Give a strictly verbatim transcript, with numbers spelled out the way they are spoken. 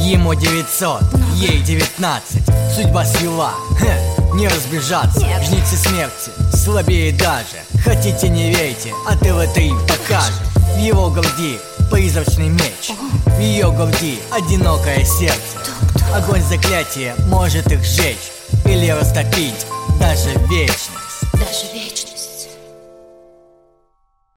Ему девятьсот, ей девятнадцать. Судьба свела, хе, не разбежаться. Нет. Жницы смерти, слабее даже. Хотите не верьте, а ТВ три покажет. В его груди призрачный меч, в ее груди одинокое сердце. Огонь заклятия может их сжечь или растопить даже вечность. Даже вечно.